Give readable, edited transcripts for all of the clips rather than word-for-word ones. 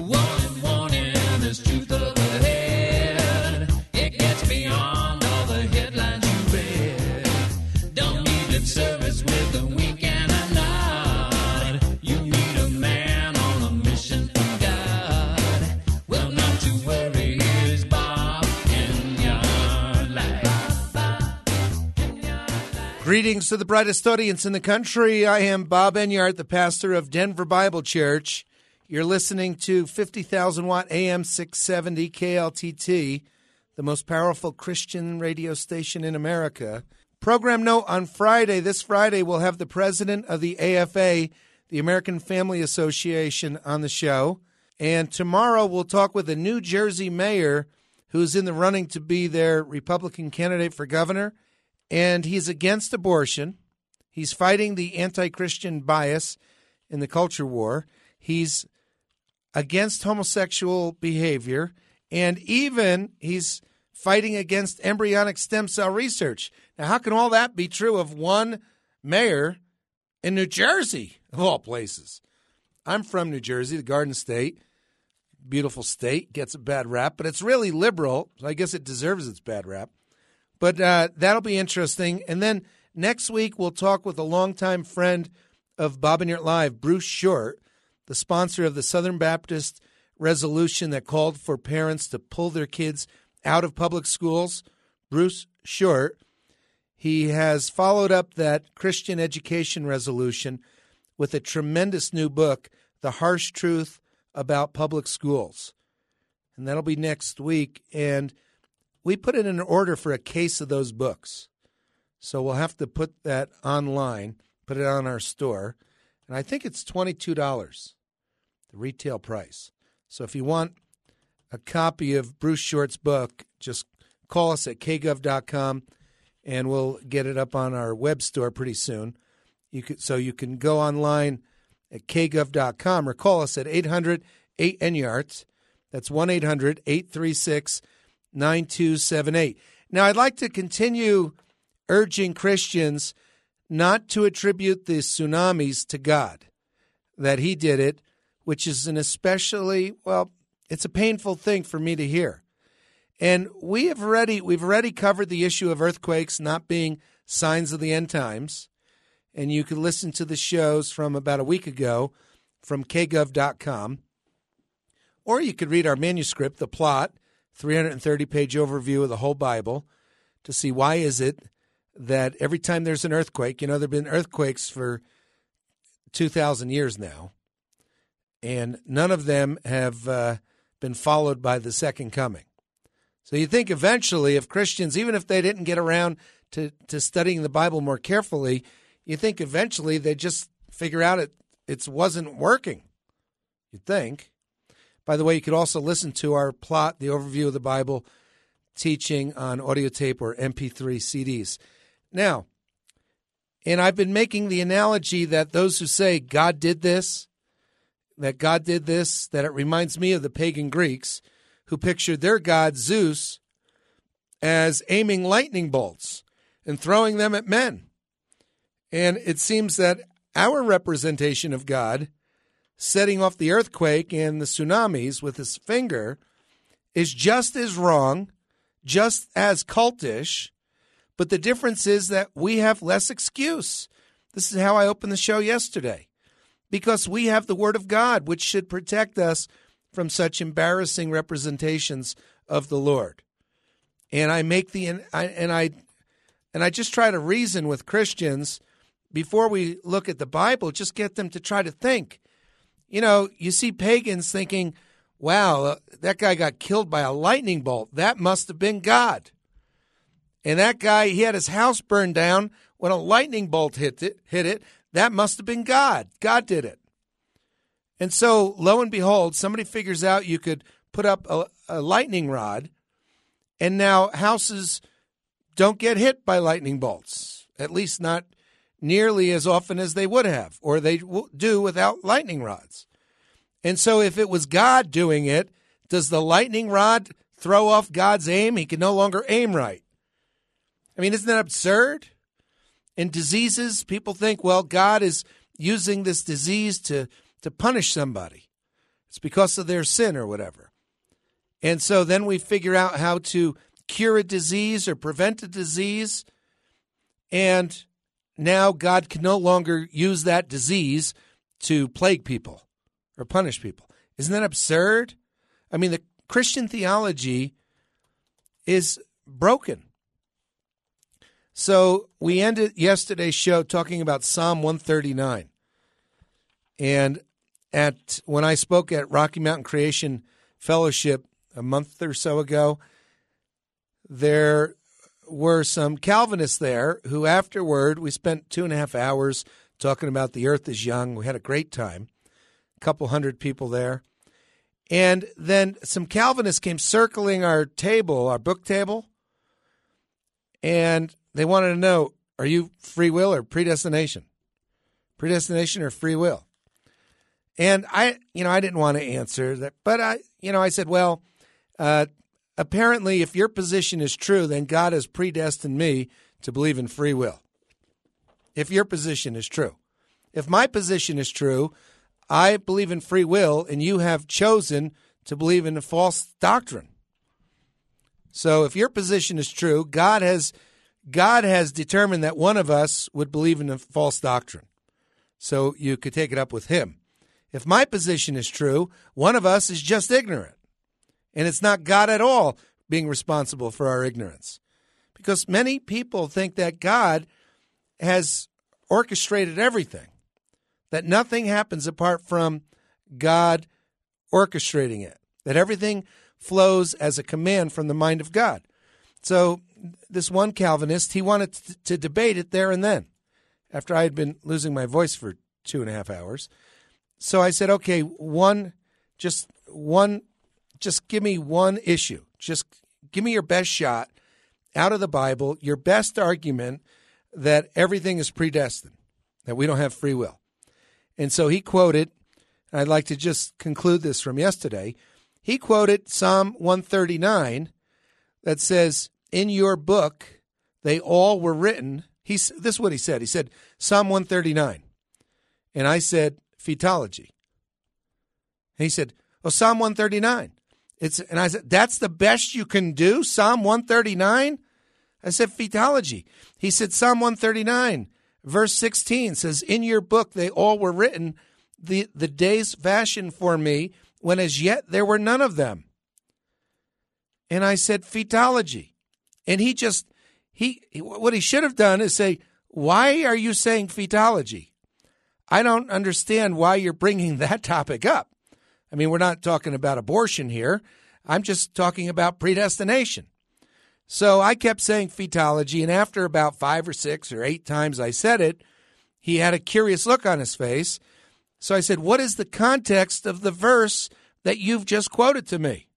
Warning, warning, there's truth up ahead. It gets beyond all the headlines you read. Don't need lip service with a wink and a nod. You need a man on a mission from God. Well, not to worry, here's Bob Enyart. Greetings to the brightest audience in the country. I am Bob Enyart, the pastor of Denver Bible Church. You're listening to 50,000-watt AM 670 KLTT, the most powerful Christian radio station in America. Program note on Friday. This Friday, we'll have the president of the AFA, the American Family Association, on the show. And tomorrow, we'll talk with a New Jersey mayor who's in the running to be their Republican candidate for governor. And he's against abortion. He's fighting the anti-Christian bias in the culture war. He's against homosexual behavior, and even he's fighting against embryonic stem cell research. Now, how can all that be true of one mayor in New Jersey, of all places? I'm from New Jersey, the Garden State. Beautiful state, gets a bad rap, but it's really liberal, so I guess it deserves its bad rap. But that'll be interesting. And then next week, we'll talk with a longtime friend of Bob Enyart Live, Bruce Short, the sponsor of the Southern Baptist resolution that called for parents to pull their kids out of public schools. Bruce Short, he has followed up that Christian education resolution with a tremendous new book, The Harsh Truth About Public Schools. And that'll be next week. And we put it in order for a case of those books. So we'll have to put that online, put it on our store. And I think it's $22, the retail price. So if you want a copy of Bruce Short's book, just call us at kgov.com, and we'll get it up on our web store pretty soon. You can go online at kgov.com or call us at 800-8-ENYART. That's 1-800-836-9278. Now, I'd like to continue urging Christians not to attribute the tsunamis to God, that he did it, which is an especially, well, it's a painful thing for me to hear. And we've already covered the issue of earthquakes not being signs of the end times. And you can listen to the shows from about a week ago from kgov.com. Or you could read our manuscript, The Plot, 330-page overview of the whole Bible, to see why is it that every time there's an earthquake, there have been earthquakes for 2,000 years now, and none of them have been followed by the second coming. So you think eventually, if Christians, even if they didn't get around to studying the Bible more carefully, you think eventually they just figure out it wasn't working. You'd think. By the way, you could also listen to our Plot, the overview of the Bible, teaching on audio tape or MP3 CDs. Now, and I've been making the analogy that those who say God did this, that it reminds me of the pagan Greeks who pictured their god Zeus as aiming lightning bolts and throwing them at men. And it seems that our representation of God, setting off the earthquake and the tsunamis with his finger, is just as wrong, just as cultish, but the difference is that we have less excuse. This is how I opened the show yesterday. Because we have the Word of God, which should protect us from such embarrassing representations of the Lord. And I make I just try to reason with Christians before we look at the Bible, just get them to try to think. You see pagans thinking, wow, that guy got killed by a lightning bolt. That must have been God. And that guy, he had his house burned down when a lightning bolt hit it. That must have been God. God did it. And so, lo and behold, somebody figures out you could put up a lightning rod, and now houses don't get hit by lightning bolts, at least not nearly as often as they would have, or they do without lightning rods. And so if it was God doing it, does the lightning rod throw off God's aim? He can no longer aim right. I mean, isn't that absurd? In diseases, people think, well, God is using this disease to punish somebody. It's because of their sin or whatever. And so then we figure out how to cure a disease or prevent a disease, and now God can no longer use that disease to plague people or punish people. Isn't that absurd? I mean, the Christian theology is broken. So we ended yesterday's show talking about Psalm 139. And when I spoke at Rocky Mountain Creation Fellowship a month or so ago, there were some Calvinists there who afterward, we spent 2.5 hours talking about the earth is young. We had a great time, a couple hundred people there. And then some Calvinists came circling our table, our book table, and they wanted to know, are you free will or predestination? Predestination or free will? And I didn't want to answer that, but I said, well, apparently if your position is true, then God has predestined me to believe in free will. If your position is true. If my position is true, I believe in free will, and you have chosen to believe in a false doctrine. So if your position is true, God has determined that one of us would believe in a false doctrine. So you could take it up with him. If my position is true, one of us is just ignorant. And it's not God at all being responsible for our ignorance. Because many people think that God has orchestrated everything, that nothing happens apart from God orchestrating it, that everything flows as a command from the mind of God. So this one Calvinist, he wanted to debate it there and then, after I had been losing my voice for 2.5 hours. So I said, okay, just give me one issue. Just give me your best shot out of the Bible, your best argument that everything is predestined, that we don't have free will. And so he quoted, and I'd like to just conclude this from yesterday, he quoted Psalm 139 that says, in your book, they all were written. This is what he said. He said, Psalm 139. And I said, fetology. And he said, oh, Psalm 139. And I said, that's the best you can do? Psalm 139? I said, fetology. He said, Psalm 139, verse 16 says, in your book they all were written, the days fashioned for me, when as yet there were none of them. And I said, fetology. And what he should have done is say, why are you saying fetology? I don't understand why you're bringing that topic up. I mean, we're not talking about abortion here. I'm just talking about predestination. So I kept saying fetology, and after about 5 or 6 or 8 times I said it, he had a curious look on his face. So I said, what is the context of the verse that you've just quoted to me?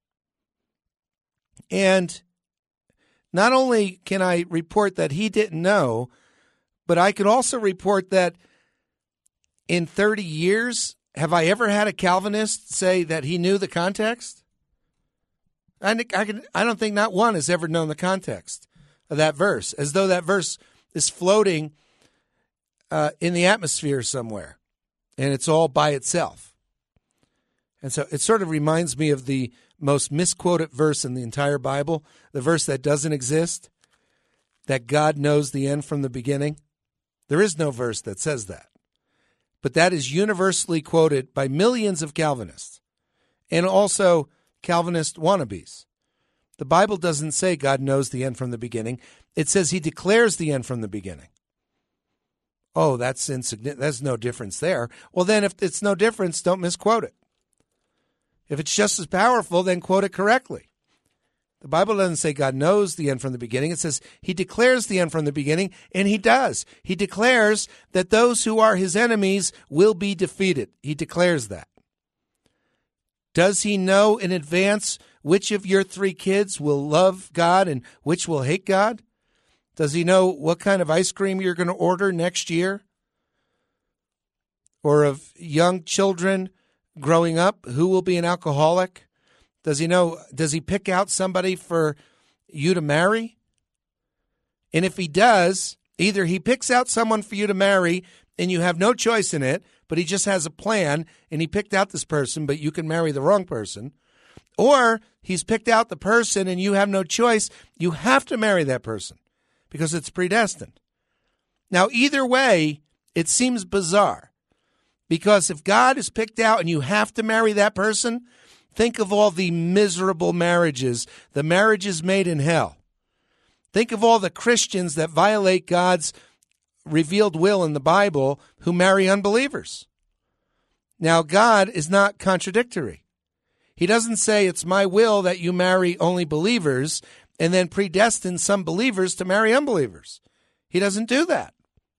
And not only can I report that he didn't know, but I can also report that in 30 years, have I ever had a Calvinist say that he knew the context? I don't think not one has ever known the context of that verse, as though that verse is floating in the atmosphere somewhere, and it's all by itself. And so it sort of reminds me of the most misquoted verse in the entire Bible, the verse that doesn't exist, that God knows the end from the beginning. There is no verse that says that. But that is universally quoted by millions of Calvinists and also Calvinist wannabes. The Bible doesn't say God knows the end from the beginning. It says he declares the end from the beginning. Oh, that's insignificant. There's no difference there. Well, then if it's no difference, don't misquote it. If it's just as powerful, then quote it correctly. The Bible doesn't say God knows the end from the beginning. It says he declares the end from the beginning, and he does. He declares that those who are his enemies will be defeated. He declares that. Does he know in advance which of your 3 kids will love God and which will hate God? Does he know what kind of ice cream you're going to order next year? Or of young children growing up, who will be an alcoholic? Does he pick out somebody for you to marry? And if he does, either he picks out someone for you to marry and you have no choice in it, but he just has a plan, and he picked out this person, but you can marry the wrong person. Or he's picked out the person, and you have no choice. You have to marry that person because it's predestined. Now, either way, it seems bizarre because if God is picked out and you have to marry that person, think of all the miserable marriages, the marriages made in hell. Think of all the Christians that violate God's revealed will in the Bible who marry unbelievers. Now, God is not contradictory. He doesn't say it's my will that you marry only believers and then predestine some believers to marry unbelievers. He doesn't do that.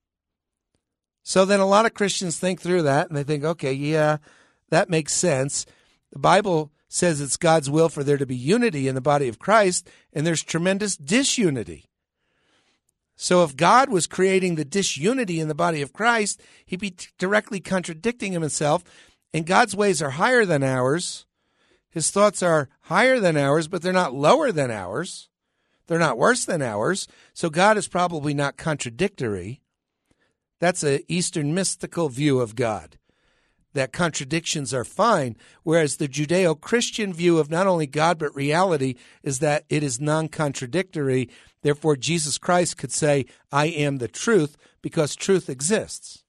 So then a lot of Christians think through that and they think, okay, yeah, that makes sense. The Bible says it's God's will for there to be unity in the body of Christ, and there's tremendous disunity. So if God was creating the disunity in the body of Christ, he'd be directly contradicting himself, and God's ways are higher than ours. His thoughts are higher than ours, but they're not lower than ours. They're not worse than ours. So God is probably not contradictory. That's an Eastern mystical view of God, that contradictions are fine, whereas the Judeo-Christian view of not only God but reality is that it is non-contradictory. Therefore, Jesus Christ could say, I am the truth, because truth exists.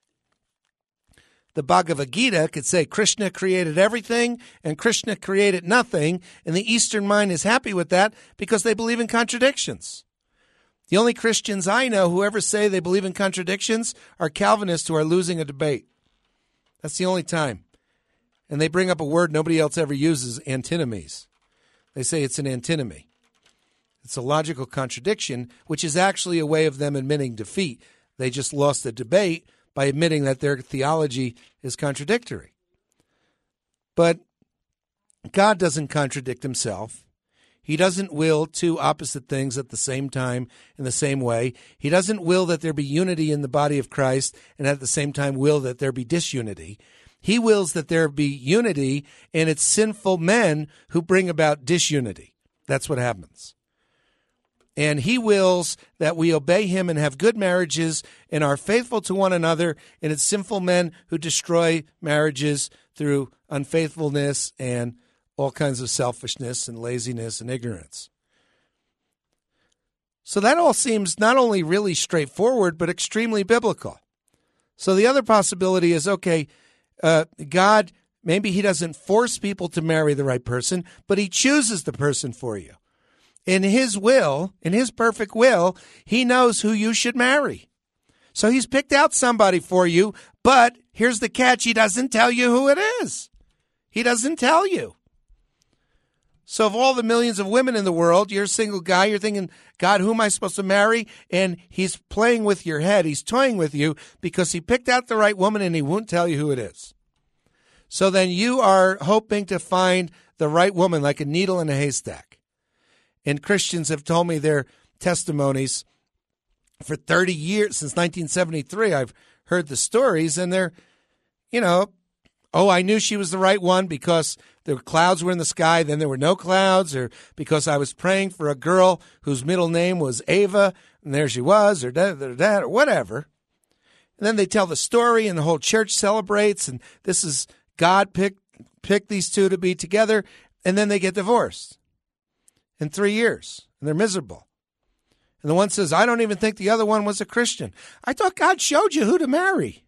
The Bhagavad Gita could say Krishna created everything and Krishna created nothing, and the Eastern mind is happy with that because they believe in contradictions. The only Christians I know who ever say they believe in contradictions are Calvinists who are losing a debate. That's the only time. And they bring up a word nobody else ever uses, antinomies. They say it's an antinomy. It's a logical contradiction, which is actually a way of them admitting defeat. They just lost the debate by admitting that their theology is contradictory. But God doesn't contradict himself. He doesn't will two opposite things at the same time in the same way. He doesn't will that there be unity in the body of Christ and at the same time will that there be disunity. He wills that there be unity, and it's sinful men who bring about disunity. That's what happens. And he wills that we obey him and have good marriages and are faithful to one another, and it's sinful men who destroy marriages through unfaithfulness and all kinds of selfishness and laziness and ignorance. So that all seems not only really straightforward, but extremely biblical. So the other possibility is, okay, God, maybe he doesn't force people to marry the right person, but he chooses the person for you. In his will, in his perfect will, he knows who you should marry. So he's picked out somebody for you, but here's the catch, he doesn't tell you who it is. He doesn't tell you. So of all the millions of women in the world, you're a single guy, you're thinking, God, who am I supposed to marry? And he's playing with your head. He's toying with you because he picked out the right woman and he won't tell you who it is. So then you are hoping to find the right woman like a needle in a haystack. And Christians have told me their testimonies for 30 years, since 1973. I've heard the stories, and they're, I knew she was the right one because the clouds were in the sky, then there were no clouds, or because I was praying for a girl whose middle name was Ava, and there she was, or that, or whatever. And then they tell the story, and the whole church celebrates, and this is God picked these two to be together, and then they get divorced in 3 years, and they're miserable. And the one says, I don't even think the other one was a Christian. I thought God showed you who to marry.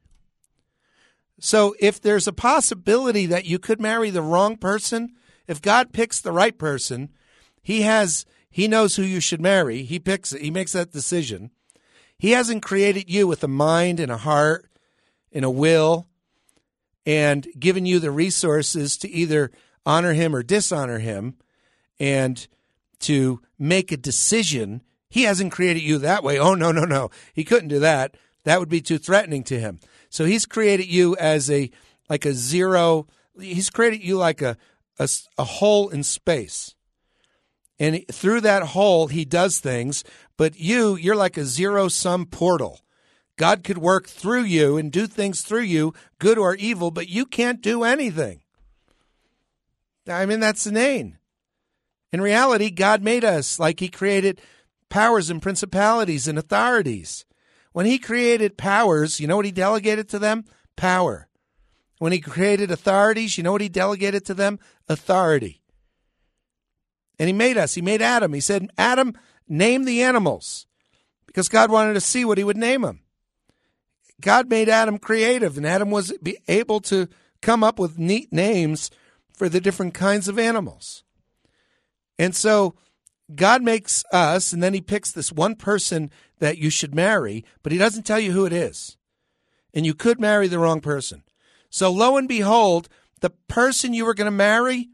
So if there's a possibility that you could marry the wrong person, if God picks the right person, he knows who you should marry. He picks it. He makes that decision. He hasn't created you with a mind and a heart and a will and given you the resources to either honor him or dishonor him and to make a decision. He hasn't created you that way. Oh, no. He couldn't do that. That would be too threatening to him. So he's created you as a zero. He's created you like a hole in space. And through that hole, he does things. But you're like a zero-sum portal. God could work through you and do things through you, good or evil, but you can't do anything. I mean, that's inane. In reality, God made us like he created powers and principalities and authorities. When he created powers, you know what he delegated to them? Power. When he created authorities, you know what he delegated to them? Authority. And he made us. He made Adam. He said, Adam, name the animals. Because God wanted to see what he would name them. God made Adam creative, and Adam was able to come up with neat names for the different kinds of animals. And so God makes us, and then he picks this one person that you should marry, but he doesn't tell you who it is. And you could marry the wrong person. So lo and behold, the person you were going to marry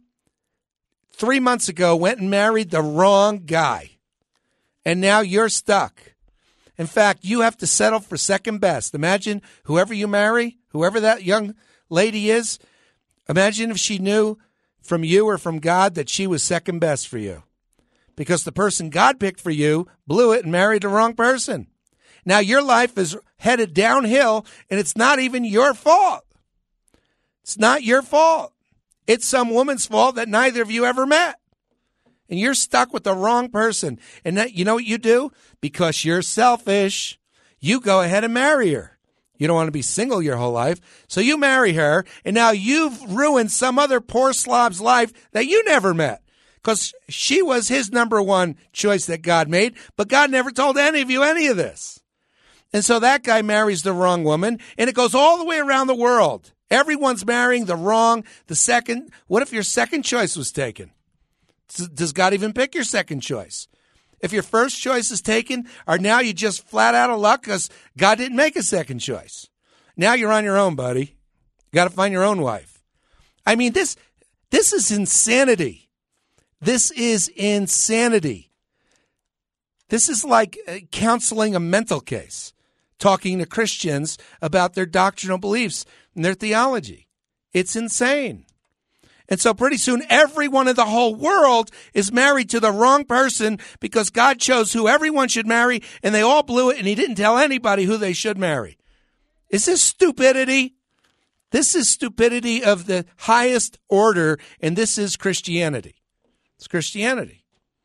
3 months ago went and married the wrong guy. And now you're stuck. In fact, you have to settle for second best. Imagine whoever you marry, whoever that young lady is, imagine if she knew from you or from God that she was second best for you. Because the person God picked for you blew it and married the wrong person. Now your life is headed downhill, and it's not even your fault. It's not your fault. It's some woman's fault that neither of you ever met. And you're stuck with the wrong person. And that, you know what you do? Because you're selfish, you go ahead and marry her. You don't want to be single your whole life. So you marry her, and now you've ruined some other poor slob's life that you never met. Because she was his number one choice that God made, but God never told any of you any of this. And so that guy marries the wrong woman, and it goes all the way around the world. Everyone's marrying the wrong, the second. What if your second choice was taken? Does God even pick your second choice? If your first choice is taken, or now you just flat out of luck because God didn't make a second choice. Now you're on your own, buddy. You got to find your own wife. I mean, this is insanity. This is insanity. This is like counseling a mental case, talking to Christians about their doctrinal beliefs and their theology. It's insane. And so pretty soon, everyone in the whole world is married to the wrong person because God chose who everyone should marry, and they all blew it, and he didn't tell anybody who they should marry. Is this stupidity? This is stupidity of the highest order, and this is Christianity. It's Christianity.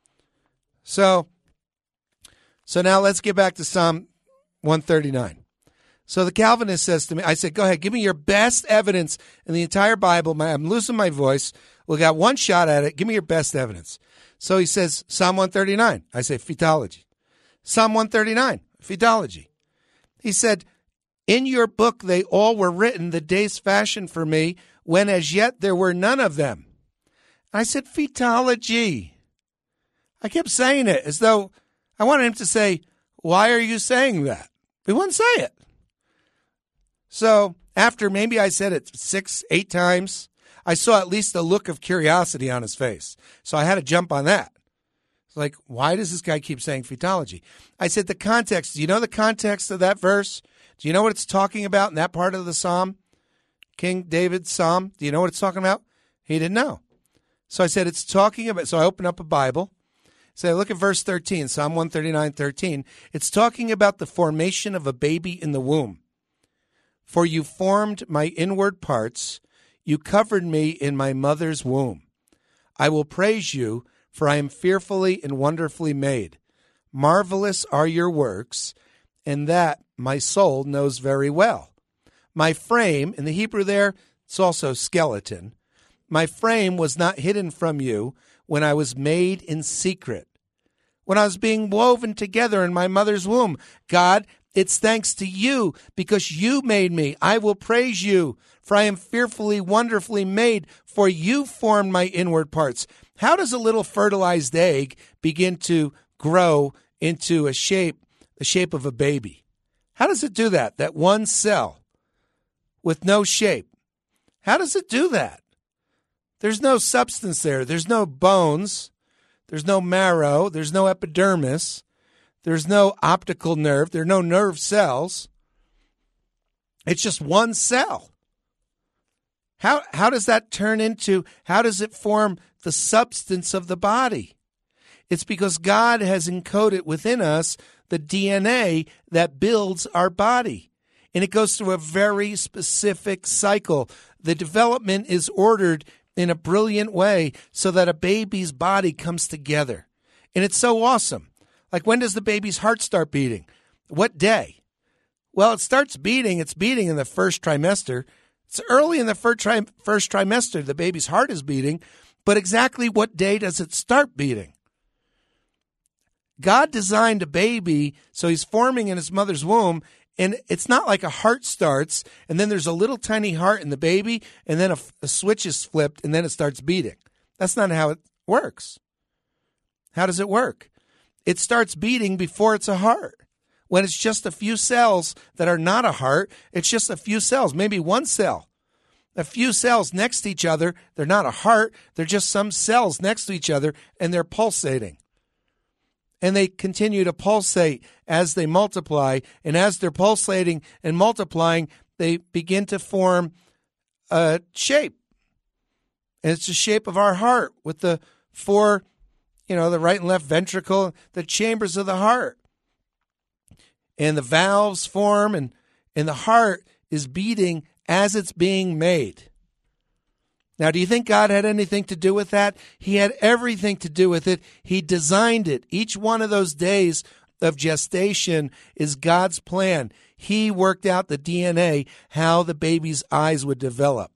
So now let's get back to Psalm 139. So the Calvinist says to me, I said, go ahead, give me your best evidence in the entire Bible. I'm losing my voice. We got one shot at it. Give me your best evidence. So he says, Psalm 139. I say, fetology. Psalm 139, fetology. He said, in your book they all were written, the days fashioned for me, when as yet there were none of them. I said, fetology. I kept saying it as though I wanted him to say, why are you saying that? He wouldn't say it. So after maybe I said it 6-8 times, I saw at least a look of curiosity on his face. So I had to jump on that. It's like, why does this guy keep saying fetology? I said, the context. Do you know the context of that verse? Do you know what it's talking about in that part of the psalm? King David's psalm. Do you know what it's talking about? He didn't know. So I said, it's talking about, so I opened up a Bible. So look at verse 13, Psalm 139:13. It's talking about the formation of a baby in the womb. For you formed my inward parts. You covered me in my mother's womb. I will praise you, for I am fearfully and wonderfully made. Marvelous are your works, and that my soul knows very well. My frame, in the Hebrew there, it's also skeleton. My frame was not hidden from you when I was made in secret. When I was being woven together in my mother's womb, God, it's thanks to you because you made me. I will praise you, for I am fearfully, wonderfully made, for you formed my inward parts. How does a little fertilized egg begin to grow into the shape of a baby? How does it do that? That one cell with no shape. How does it do that? There's no substance there. There's no bones. There's no marrow. There's no epidermis. There's no optical nerve. There are no nerve cells. It's just one cell. How does that turn into, how does it form the substance of the body? It's because God has encoded within us the DNA that builds our body. And it goes through a very specific cycle. The development is ordered in a brilliant way so that a baby's body comes together. And it's so awesome. Like, when does the baby's heart start beating? What day? Well, it starts beating. It's beating in the first trimester. It's early in the first trimester. The baby's heart is beating. But exactly what day does it start beating? God designed a baby so he's forming in his mother's womb, and it's not like a heart starts, and then there's a little tiny heart in the baby, and then a switch is flipped, and then it starts beating. That's not how it works. How does it work? It starts beating before it's a heart. When it's just a few cells that are not a heart, it's just a few cells, maybe one cell. A few cells next to each other, they're not a heart, they're just some cells next to each other, and they're pulsating. And they continue to pulsate as they multiply, and as they're pulsating and multiplying, they begin to form a shape. And it's the shape of our heart with the four, the right and left ventricle, the chambers of the heart. And the valves form, and the heart is beating as it's being made. Now, do you think God had anything to do with that? He had everything to do with it. He designed it. Each one of those days of gestation is God's plan. He worked out the DNA, how the baby's eyes would develop,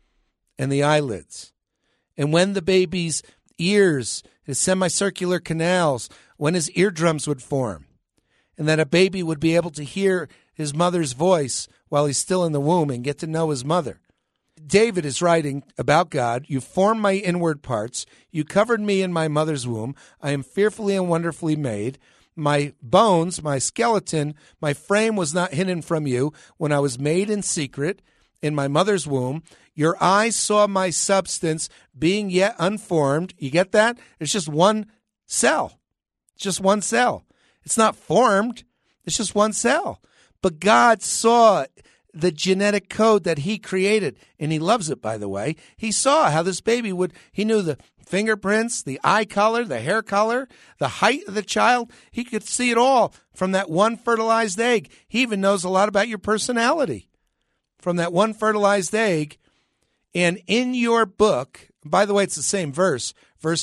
and the eyelids. And when the baby's ears, his semicircular canals, when his eardrums would form, and that a baby would be able to hear his mother's voice while he's still in the womb and get to know his mother. David is writing about God. You formed my inward parts. You covered me in my mother's womb. I am fearfully and wonderfully made. My bones, my skeleton, my frame was not hidden from you when I was made in secret in my mother's womb. Your eyes saw my substance being yet unformed. You get that? It's just one cell. It's just one cell. It's not formed. It's just one cell. But God saw the genetic code that he created, and he loves it, by the way. He saw how this baby he knew the fingerprints, the eye color, the hair color, the height of the child. He could see it all from that one fertilized egg. He even knows a lot about your personality from that one fertilized egg. And in your book, by the way, it's the same verse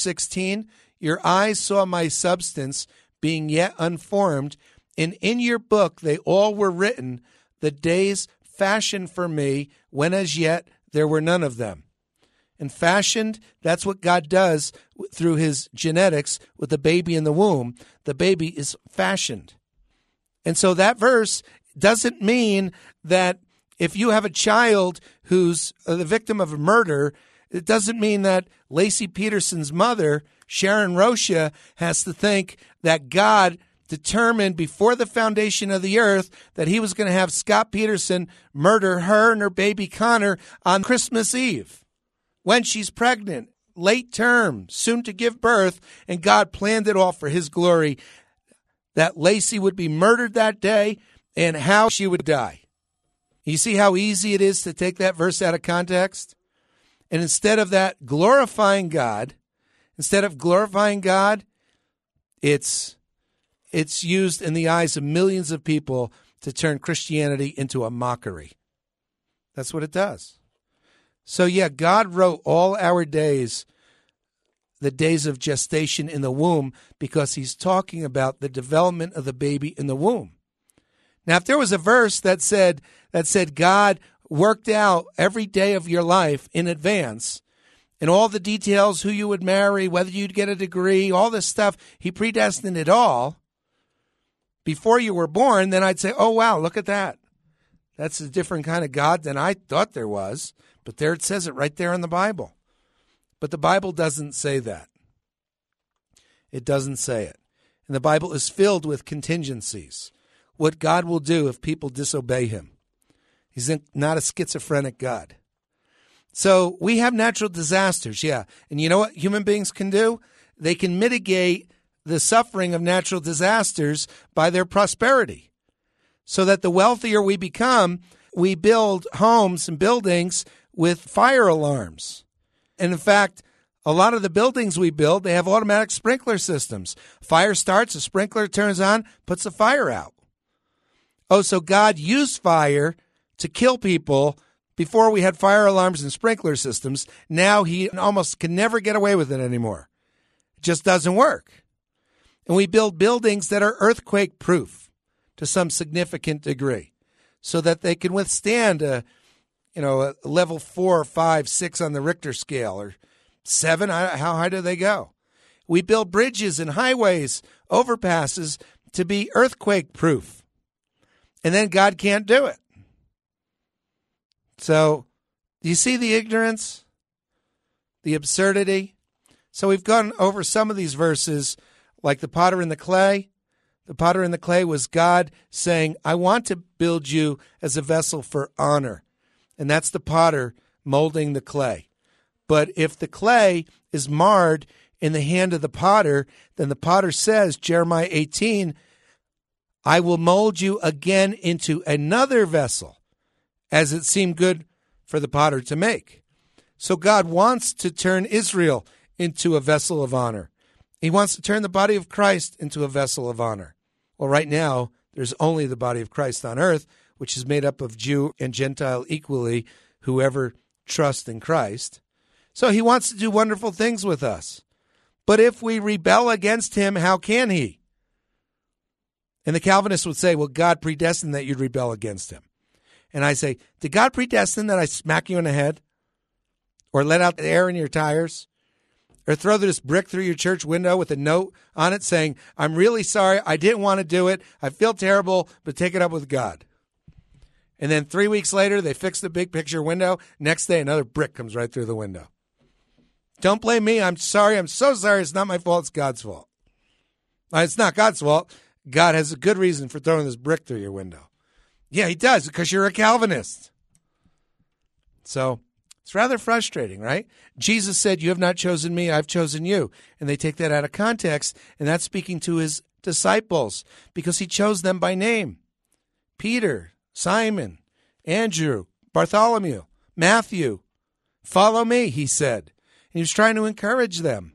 16, your eyes saw my substance being yet unformed, and in your book they all were written, the days fashioned for me, when as yet there were none of them. And fashioned, that's what God does through his genetics with the baby in the womb. The baby is fashioned. And so that verse doesn't mean that if you have a child who's the victim of a murder, it doesn't mean that Lacey Peterson's mother, Sharon Rocha, has to think that God determined before the foundation of the earth that he was going to have Scott Peterson murder her and her baby Connor on Christmas Eve when she's pregnant, late term, soon to give birth, and God planned it all for his glory, that Lacey would be murdered that day and how she would die. You see how easy it is to take that verse out of context? And instead of that glorifying God, it's used in the eyes of millions of people to turn Christianity into a mockery. That's what it does. So yeah, God wrote all our days, the days of gestation in the womb, because he's talking about the development of the baby in the womb. Now, if there was a verse that said God worked out every day of your life in advance, and all the details, who you would marry, whether you'd get a degree, all this stuff, he predestined it all before you were born, then I'd say, oh, wow, look at that. That's a different kind of God than I thought there was. But there it says it right there in the Bible. But the Bible doesn't say that. It doesn't say it. And the Bible is filled with contingencies. What God will do if people disobey him. He's not a schizophrenic God. So we have natural disasters, yeah. And you know what human beings can do? They can mitigate the suffering of natural disasters by their prosperity. So that the wealthier we become, we build homes and buildings with fire alarms. And in fact, a lot of the buildings we build, they have automatic sprinkler systems. Fire starts, a sprinkler turns on, puts the fire out. Oh, so God used fire to kill people before we had fire alarms and sprinkler systems. Now he almost can never get away with it anymore. It just doesn't work. And we build buildings that are earthquake-proof to some significant degree. so that they can withstand a level 4, 5, 6 on the Richter scale, or 7. How high do they go? We build bridges and highways, overpasses to be earthquake proof. And then God can't do it. So, do you see the ignorance? The absurdity? So we've gone over some of these verses, like the potter and the clay. The potter and the clay was God saying, I want to build you as a vessel for honor. And that's the potter molding the clay. But if the clay is marred in the hand of the potter, then the potter says, Jeremiah 18, I will mold you again into another vessel, as it seemed good for the potter to make. So God wants to turn Israel into a vessel of honor. He wants to turn the body of Christ into a vessel of honor. Well, right now, there's only the body of Christ on earth, which is made up of Jew and Gentile equally, whoever trusts in Christ. So he wants to do wonderful things with us. But if we rebel against him, how can he? And the Calvinists would say, well, God predestined that you'd rebel against him. And I say, did God predestine that I smack you in the head? Or let out the air in your tires? Or throw this brick through your church window with a note on it saying, I'm really sorry, I didn't want to do it, I feel terrible, but take it up with God. And then 3 weeks later, they fix the big picture window. Next day, another brick comes right through the window. Don't blame me. I'm sorry. I'm so sorry. It's not my fault. It's God's fault. It's not God's fault. God has a good reason for throwing this brick through your window. Yeah, he does, because you're a Calvinist. So it's rather frustrating, right? Jesus said, you have not chosen me, I've chosen you. And they take that out of context, and that's speaking to his disciples, because he chose them by name. Peter, Simon, Andrew, Bartholomew, Matthew. Follow me, he said. And he was trying to encourage them.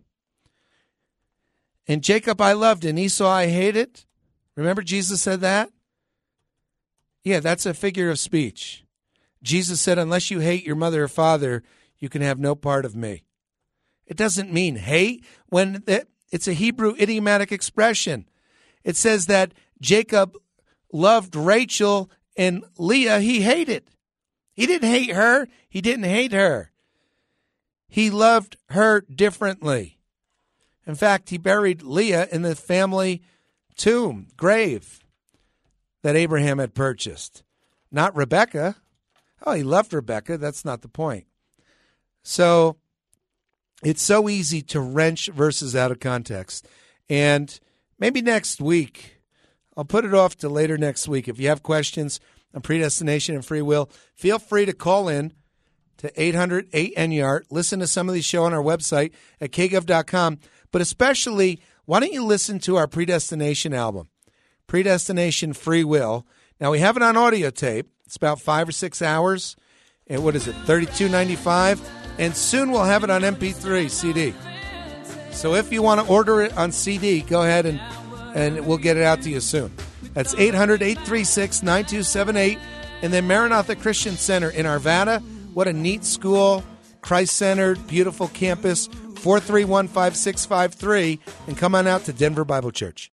And Jacob I loved, and Esau I hated. Remember Jesus said that? Yeah, that's a figure of speech. Jesus said, unless you hate your mother or father, you can have no part of me. It doesn't mean hate. It's a Hebrew idiomatic expression. It says that Jacob loved Rachel and Leah he hated. He didn't hate her. He didn't hate her. He loved her differently. In fact, he buried Leah in the family grave that Abraham had purchased. Not Rebekah. Oh, he loved Rebekah. That's not the point. So it's so easy to wrench verses out of context. And maybe next week, I'll put it off to later next week. If you have questions on predestination and free will, feel free to call in to 800-8NYART. Listen to some of these shows on our website at kgov.com. But especially, why don't you listen to our Predestination album, Predestination Free Will. Now, we have it on audio tape. It's about 5 or 6 hours. And what is it, $32.95? And soon we'll have it on MP3 CD. So if you want to order it on CD, go ahead and we'll get it out to you soon. That's 800-836-9278. And then Maranatha Christian Center in Arvada. What a neat school, Christ-centered, beautiful campus, 431-5653. And come on out to Denver Bible Church.